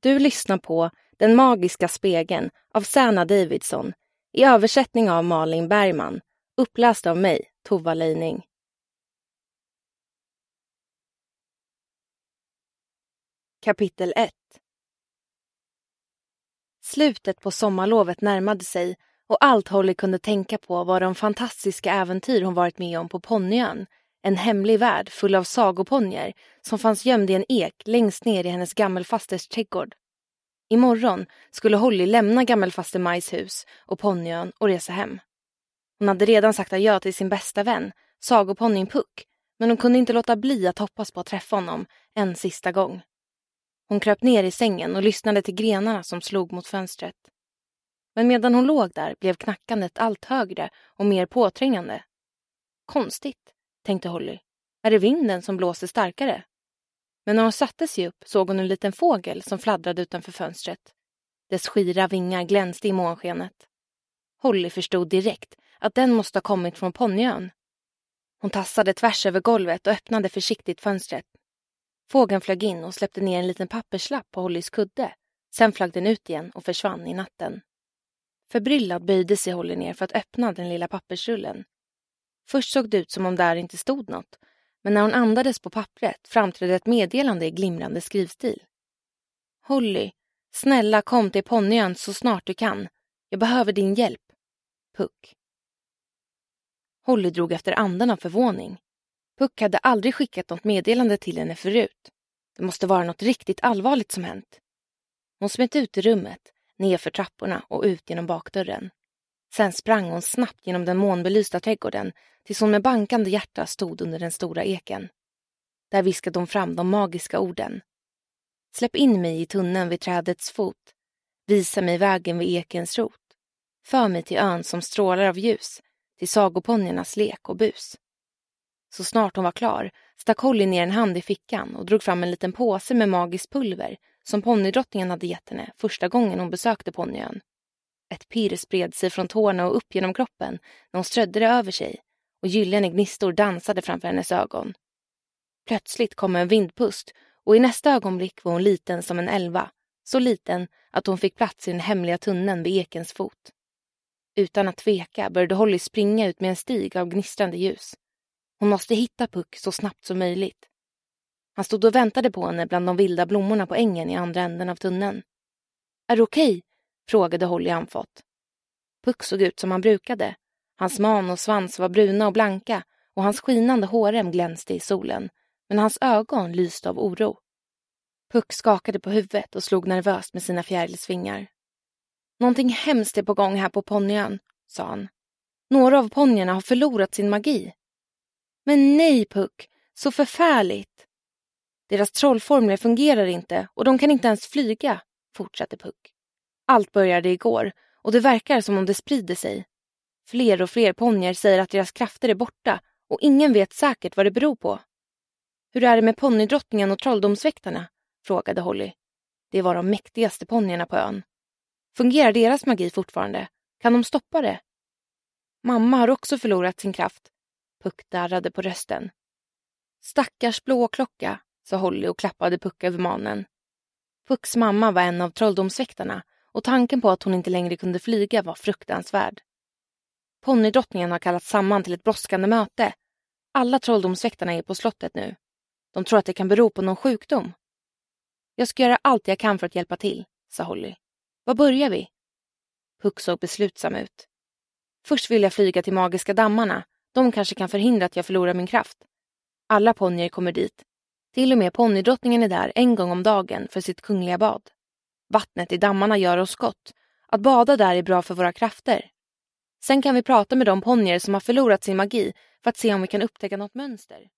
Du lyssnar på Den magiska spegeln av Sanna Davidson i översättning av Malin Bergman, uppläst av mig, Tova Leining. Kapitel 1. Slutet på sommarlovet närmade sig och allt Holly kunde tänka på var de fantastiska äventyr hon varit med om på Ponyön, en hemlig värld full av sagoponjer som fanns gömd i en ek längst ner i hennes gammelfasters trädgård. Imorgon skulle Holly lämna gammelfaster Majs hus och Ponyön och resa hem. Hon hade redan sagt adjö till sin bästa vän, sagoponnyn Puck, men hon kunde inte låta bli att hoppas på att träffa honom en sista gång. Hon kröp ner i sängen och lyssnade till grenarna som slog mot fönstret. Men medan hon låg där blev knackandet allt högre och mer påträngande. Konstigt, tänkte Holly. Är det vinden som blåser starkare? Men när hon satte sig upp såg hon en liten fågel som fladdrade utanför fönstret. Dess skira vingar glänste i månskenet. Holly förstod direkt att den måste ha kommit från Ponyön. Hon tassade tvärs över golvet och öppnade försiktigt fönstret. Fågeln flög in och släppte ner en liten papperslapp på Hollys kudde. Sen flög den ut igen och försvann i natten. Förbryllad böjde sig Holly ner för att öppna den lilla pappersrullen. Först såg det ut som om där inte stod något, men när hon andades på pappret framträdde ett meddelande i glimrande skrivstil. Holly, snälla kom till Ponyön så snart du kan. Jag behöver din hjälp. Puck. Holly drog efter andan av förvåning. Puck hade aldrig skickat något meddelande till henne förut. Det måste vara något riktigt allvarligt som hänt. Hon smet ut i rummet, ner för trapporna och ut genom bakdörren. Sen sprang hon snabbt genom den månbelysta trädgården tills hon med bankande hjärta stod under den stora eken. Där viskade hon fram de magiska orden. Släpp in mig i tunneln vid trädets fot. Visa mig vägen vid ekens rot. För mig till ön som strålar av ljus, till sagoponjernas lek och bus. Så snart hon var klar stack Holly ner en hand i fickan och drog fram en liten påse med magiskt pulver som ponnydrottningen hade gett henne första gången hon besökte Ponyön. Ett pirr spred sig från tårna och upp genom kroppen när hon strödde det över sig och gyllene gnistor dansade framför hennes ögon. Plötsligt kom en vindpust och i nästa ögonblick var hon liten som en älva, så liten att hon fick plats i den hemliga tunneln vid ekens fot. Utan att tveka började Holly springa ut med en stig av gnistrande ljus. Hon måste hitta Puck så snabbt som möjligt. Han stod och väntade på henne bland de vilda blommorna på ängen i andra änden av tunneln. Är du okej? Frågade Holly anfått. Puck såg ut som han brukade. Hans man och svans var bruna och blanka och hans skinande hårrem glänste i solen, men hans ögon lyste av oro. Puck skakade på huvudet och slog nervöst med sina fjärilsvingar. Någonting hemskt är på gång här på Ponyön, sa han. Några av ponjerna har förlorat sin magi. Men nej, Puck, så förfärligt. Deras trollformler fungerar inte och de kan inte ens flyga, fortsatte Puck. Allt började igår och det verkar som om det sprider sig. Fler och fler ponjer säger att deras krafter är borta och ingen vet säkert vad det beror på. Hur är det med ponnydrottningen och trolldomsväktarna? Frågade Holly. Det var de mäktigaste ponjerna på ön. Fungerar deras magi fortfarande? Kan de stoppa det? Mamma har också förlorat sin kraft. Puck darrade på rösten. Stackars blå klocka, sa Holly och klappade Puck över manen. Pucks mamma var en av trolldomsväktarna och tanken på att hon inte längre kunde flyga var fruktansvärd. Ponnydrottningen har kallat samman till ett brådskande möte. Alla trolldomsväktarna är på slottet nu. De tror att det kan bero på någon sjukdom. Jag ska göra allt jag kan för att hjälpa till, sa Holly. Var börjar vi? Puck såg beslutsam ut. Först vill jag flyga till magiska dammarna. De kanske kan förhindra att jag förlorar min kraft. Alla ponjer kommer dit. Till och med ponnydrottningen är där en gång om dagen för sitt kungliga bad. Vattnet i dammarna gör oss gott. Att bada där är bra för våra krafter. Sen kan vi prata med de ponjer som har förlorat sin magi för att se om vi kan upptäcka något mönster.